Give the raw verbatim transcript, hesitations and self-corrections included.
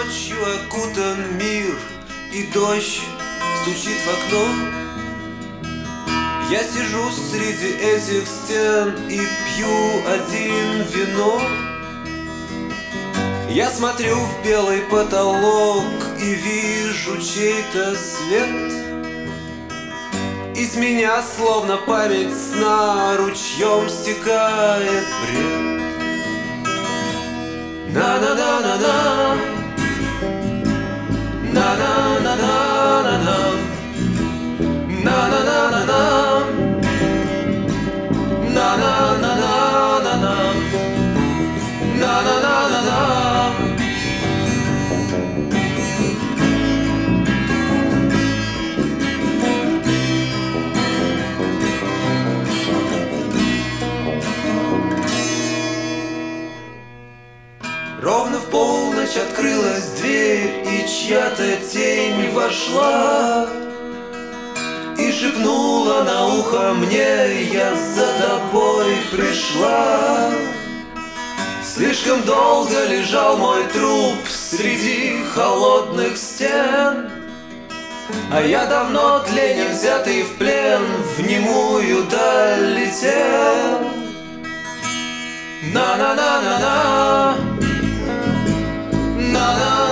ночью окутан мир, и дождь стучит в окно. Я сижу среди этих стен и пью один вино. Я смотрю в белый потолок и вижу чей-то свет. Из меня словно память сна ручьем стекает бред. На-на-на-на-на, на-на-на-на-на-на, на-на-на-на-на, на-на-на-на-на-на, на-на-на-на-на. Ровно в полночь открылась дверь, и чья-то тень вошла и шепнула на ухо мне: я за тобой пришла. Слишком долго лежал мой труп среди холодных стен, а я давно тлением взятый в плен в немую даль летел. На-на-на-на-на, на-на.